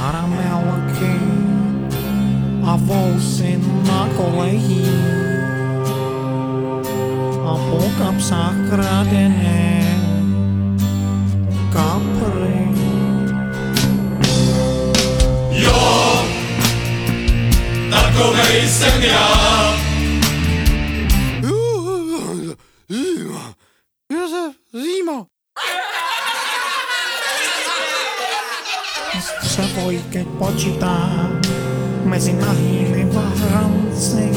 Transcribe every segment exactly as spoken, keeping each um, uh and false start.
karamelky a vousy na kolejí a po kapsách kradené kapry. Jo, takovej jsem já. Josef Zímo. Střevoj, keď počítá mezi nahými vahranci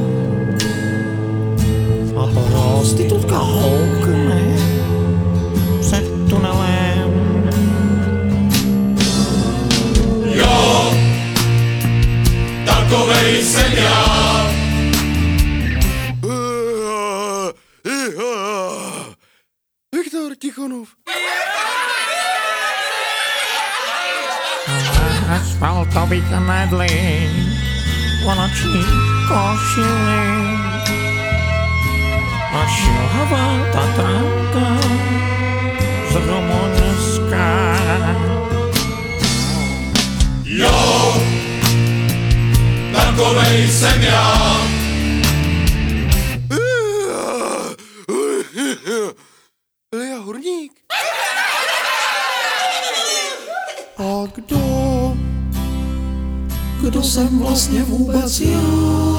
a prostitutka houkne před tunelem. Jo, takovej jsem já. Viktor Tichonov. Asfaltový knedlí v noční košili a šilhavá Tatranka z Rumunska. Jo, takovej jsem já. Lea Horník. A kdo, kdo jsem vlastně vůbec já?